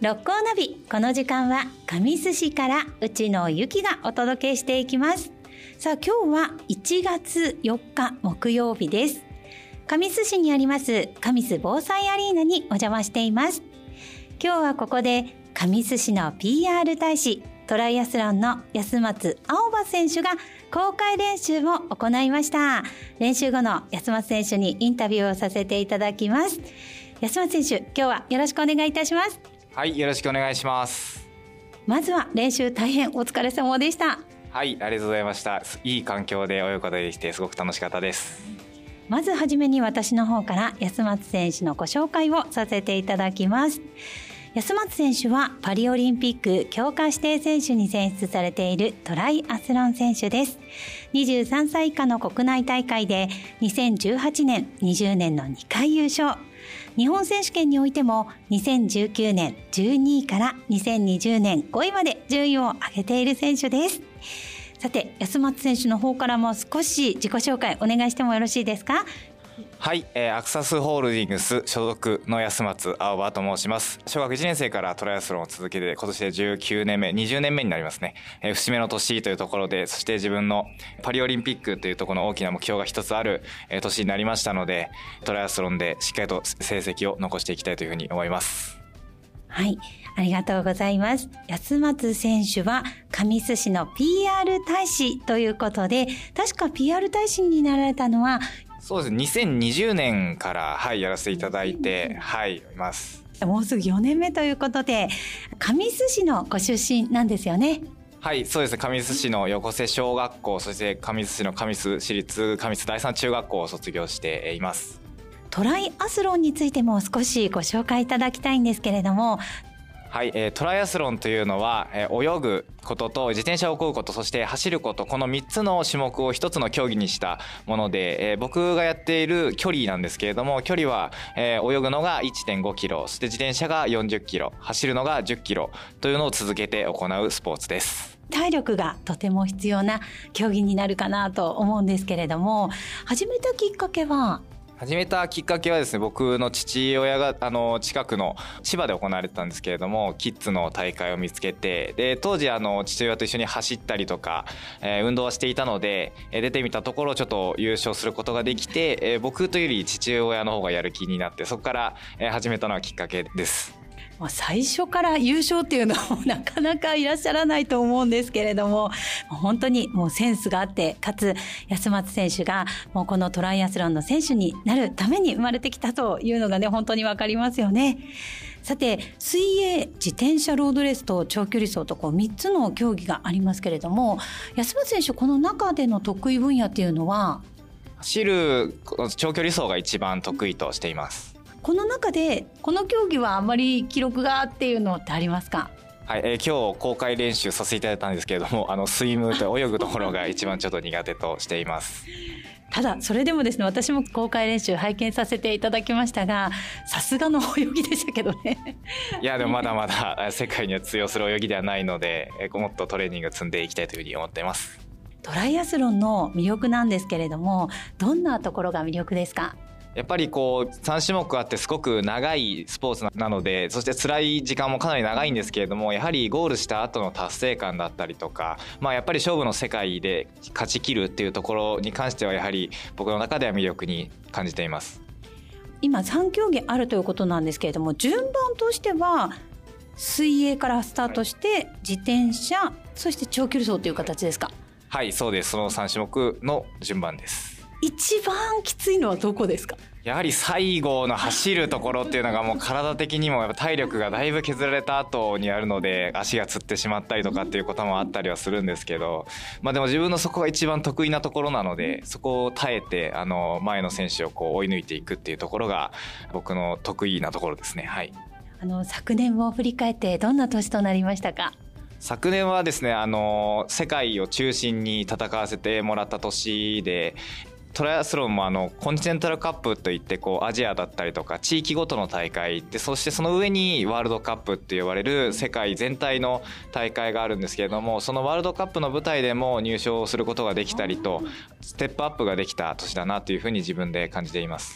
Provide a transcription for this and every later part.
六甲ナビ、この時間は神栖市から内野由紀がお届けしていきます。さあ今日は1月4日木曜日です。神栖市にあります神栖防災アリーナにお邪魔しています。今日はここで神栖市の PR 大使トライアスロンの安松青葉選手が公開練習を行いました。練習後の安松選手にインタビューをさせていただきます。安松選手、今日はよろしくお願いいたします。 はい、よろしくお願いします。 まずは練習大変お疲れ様でした。 はい、ありがとうございました。いい環境で泳ぐことができてすごく楽しかったです。 まずはじめに私の方から安松選手のご紹介をさせていただきます。安松選手はパリオリンピック強化指定選手に選出されているトライアスロン選手です。23歳以下の国内大会で2018年、20年の2回優勝。日本選手権においても2019年12位から2020年5位まで順位を上げている選手です。さて、安松選手の方からも少し自己紹介お願いしてもよろしいですか？ はい、アクサスホールディングス所属の安松青葉と申します。小学1年生からトライアスロンを続けて今年で19年目、20年目になりますね。節目の年というところで、そして自分のパリオリンピックというところの大きな目標が一つある年になりましたので、トライアスロンでしっかりと成績を残していきたいというふうに思います。 はい、ありがとうございます。安松選手は神栖市の PR 大使ということで、確か PR 大使になられたのはそうです。2020年から、はい、やらせていただいて、はい、います。 もうすぐ4年目ということで、神栖市のご出身なんですよね。 はい、そうですね。神栖市の横瀬小学校、そして神栖市の神栖市立神栖第三中学校を卒業しています。 トライアスロンについても少しご紹介いただきたいんですけれども。 はい、トライアスロンというのは、泳ぐことと自転車を漕ぐこと、そして走ること、この3つの種目を1つの競技にしたもので、僕がやっている距離なんですけれども、距離は、泳ぐのが 1.5 キロ、そして自転車が40キロ、走るのが10キロというのを続けて行うスポーツです。 体力がとても必要な競技になるかなと思うんですけれども、始めたきっかけはですね、僕の父親が近くの千葉で行われてたんですけれども、キッズの大会を見つけて、で当時父親と一緒に走ったりとか、運動はしていたので、出てみたところちょっと優勝することができて、僕というより父親の方がやる気になって、そこから、始めたのはきっかけです。 最初から優勝っていうのはなかなかいらっしゃらないと思うんですけれども、本当にもうセンスがあって、かつ安松選手がもうこのトライアスロンの選手になるために生まれてきたというのがね、本当にわかりますよね。さて、水泳、自転車ロードレースと長距離走と3つの競技がありますけれども、安松選手この中での得意分野っていうのは？ 走る長距離走が一番得意としています。 この中でこの競技はあまり記録がっていうのってありますか？ はい、今日公開練習させていただいたんですけれども、スイムと泳ぐところが一番ちょっと苦手としています。 ただそれでもですね、私も公開練習拝見させていただきましたが、さすがの泳ぎでしたけどね。 いやでもまだまだ世界には通用する泳ぎではないので、もっとトレーニング積んでいきたいというふうに思っています。 トライアスロンの魅力なんですけれども、どんなところが魅力ですか？ やっぱり3種目あってすごく長いスポーツなので、そして辛い時間もかなり長いんですけれども、やはりゴールした後の達成感だったりとか、やっぱり勝負の世界で勝ち切るっていうところに関してはやはり僕の中では魅力に感じています。 今3競技あるということなんですけれども、順番としては水泳からスタートして、自転車、そして長距離走という形ですか？ はい、そうです。その3種目の順番です。 一番きついのはどこですか？ やはり最後の走るところっていうのがもう体的にもやっぱ体力がだいぶ削られた後にあるので、足がつってしまったりとかっていうこともあったりはするんですけど、でも自分のそこが一番得意なところなので、そこを耐えて前の選手を追い抜いていくっていうところが僕の得意なところですね。はい。 昨年を振り返ってどんな年となりましたか？ 昨年はですね、世界を中心に戦わせてもらった年で、トライアスロンもコンチネンタルカップといってアジアだったりとか地域ごとの大会で、そしてその上にワールドカップって呼ばれる世界全体の大会があるんですけれども、そのワールドカップの舞台でも入賞することができたりと、ステップアップができた年だなというふうに自分で感じています。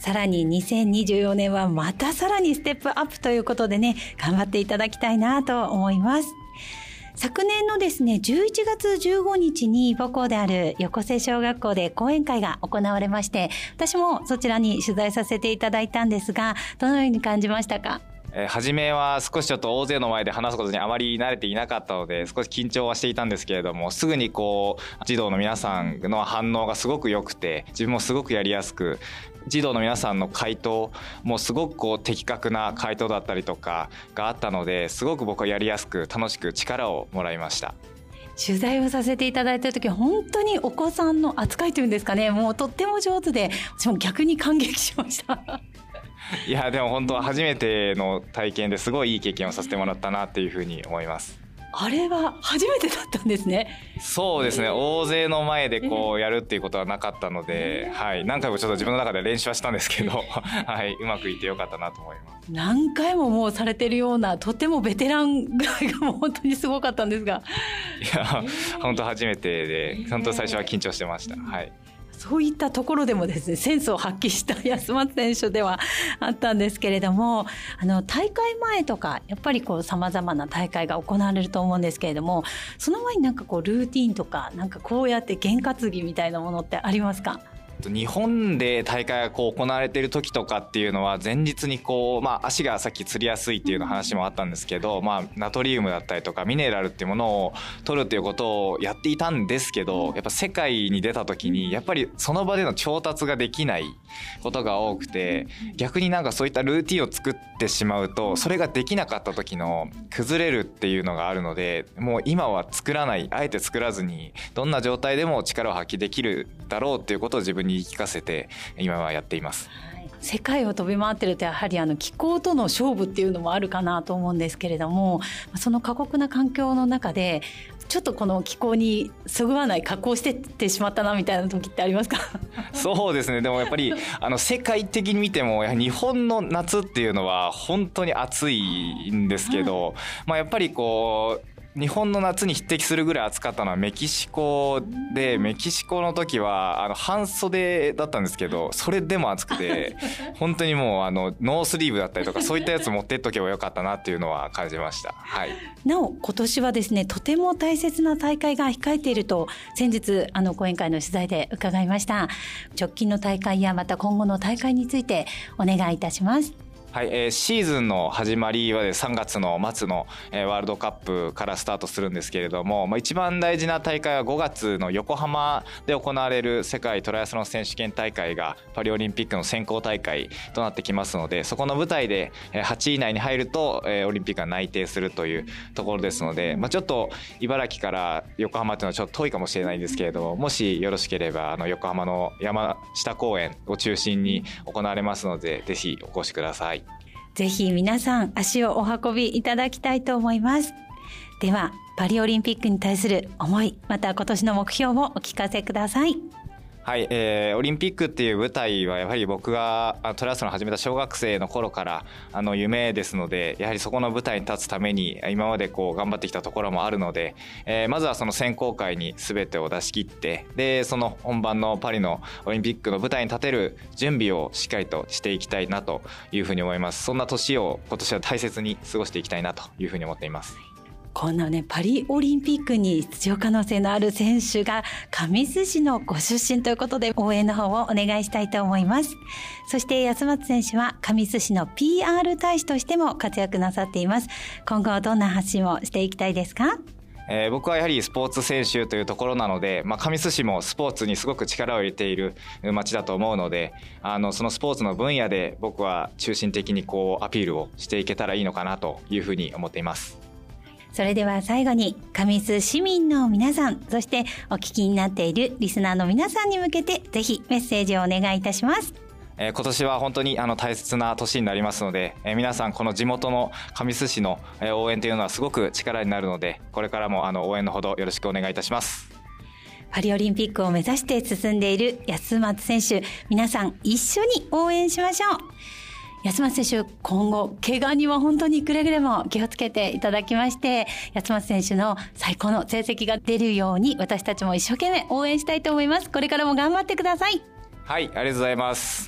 さらに2024年はまたさらにステップアップということでね、頑張っていただきたいなと思います。昨年のですね、11月15日に母校である横瀬小学校で講演会が行われまして、私もそちらに取材させていただいたんですが、どのように感じましたか？ 初めは少しちょっと大勢の前で話すことにあまり慣れていなかったので少し緊張はしていたんですけれども、すぐに児童の皆さんの反応がすごく良くて、自分もすごくやりやすく、児童の皆さんの回答もすごく的確な回答だったりとかがあったので、すごく僕はやりやすく楽しく力をもらいました。 取材をさせていただいた時は本当にお子さんの扱いというんですかね、もうとっても上手で、私も逆に感激しましたいやでも本当は初めての体験ですごいいい経験をさせてもらったなっていうふうに思います。 あれは初めてだったんですね。 そうですね、大勢の前でやるっていうことはなかったので、はい、何回もちょっと自分の中で練習はしたんですけどはい、うまくいってよかったなと思います。 何回ももうされてるような、とてもベテランぐらいがもう本当にすごかったんですが、 いや本当初めてで本当最初は緊張してました。はい、 そういったところでもですね、センスを発揮した安松選手ではあったんですけれども、大会前とかやっぱり様々な大会が行われると思うんですけれども、その前にルーティンとかこうやって験担ぎみたいなものってありますか？ 日本で大会が行われている時とかっていうのは前日に足がさっきつりやすいっていうの話もあったんですけど、ナトリウムだったりとかミネラルっていうものを取るっていうことをやっていたんですけど、やっぱ世界に出た時にやっぱりその場での調達ができないことが多くて、逆にそういったルーティンを作ってしまうとそれができなかった時の崩れるっていうのがあるので、もう今は作らない、あえて作らずにどんな状態でも力を発揮できるだろうっていうことを自分に言い聞かせて今はやっています。 世界を飛び回ってるとやはり気候との勝負っていうのもあるかなと思うんですけれども、その過酷な環境の中でちょっとこの気候にそぐわない格好をしてってしまったなみたいな時ってありますか？ そうですね、でもやっぱり世界的に見ても日本の夏っていうのは本当に暑いんですけど、やっぱり日本の夏に匹敵するぐらい暑かったのはメキシコで、メキシコの時は半袖だったんですけど、それでも暑くて本当にもうノースリーブだったりとかそういったやつ持ってっとけばよかったなっていうのは感じました。はい、 なお今年はですね、とても大切な大会が控えていると先日講演会の取材で伺いました。直近の大会やまた今後の大会についてお願いいたします。 はい、シーズンの始まりは3月の末の、ワールドカップからスタートするんですけれども、一番大事な大会は5月の横浜で行われる世界トライアスロン選手権大会がパリオリンピックの選考大会となってきますので、そこの舞台で8位以内に入るとオリンピックが内定するというところですので、ちょっと茨城から横浜というのはちょっと遠いかもしれないんですけれども、もしよろしければ横浜の山下公園を中心に行われますので、ぜひお越しください。 ぜひ皆さん足をお運びいただきたいと思います。ではパリオリンピックに対する思い、また今年の目標をお聞かせください。 はい、オリンピックっていう舞台はやはり僕がトライアスロンを始めた小学生の頃から夢ですので、やはりそこの舞台に立つために今まで頑張ってきたところもあるので、まずはその選考会に全てを出し切って、でその本番のパリのオリンピックの舞台に立てる準備をしっかりとしていきたいなというふうに思います。そんな年を今年は大切に過ごしていきたいなというふうに思っています。 こんなパリオリンピックに出場可能性のある選手が神栖市のご出身ということで、応援の方をお願いしたいと思います。そして安松選手は神栖市の PR 大使としても活躍なさっています。今後どんな発信をしていきたいですか？ 僕はやはりスポーツ選手というところなので、神栖市もスポーツにすごく力を入れている町だと思うので、そのスポーツの分野で僕は中心的にアピールをしていけたらいいのかなというふうに思っています。 それでは最後に神栖市民の皆さん、そしてお聞きになっているリスナーの皆さんに向けてぜひメッセージをお願いいたします。 今年は本当に大切な年になりますので、皆さんこの地元の神栖市の応援というのはすごく力になるので、これからも応援のほどよろしくお願いいたします。 パリオリンピックを目指して進んでいる安松選手、皆さん一緒に応援しましょう。安松選手、今後怪我には本当にくれぐれも気をつけていただきまして、安松選手の最高の成績が出るように私たちも一生懸命応援したいと思います。これからも頑張ってください。 はい、ありがとうございます。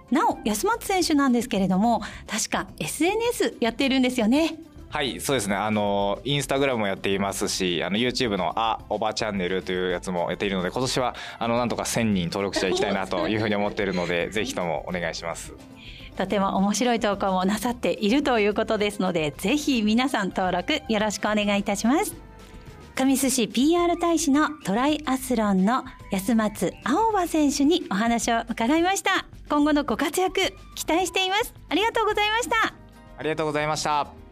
なお安松選手なんですけれども、確か SNS やっているんですよね。 はい、そうですね。インスタグラムもやっていますし、YouTube のおばチャンネルというやつもやっているので、今年はなんとか1000人登録者いきたいなというふうに思っているのでぜひともお願いします。 とても面白い投稿もなさっているということですので、ぜひ皆さん登録よろしくお願いいたします。神栖市 PR 大使のトライアスロンの安松青葉選手にお話を伺いました。今後のご活躍期待しています。ありがとうございました。 ありがとうございました。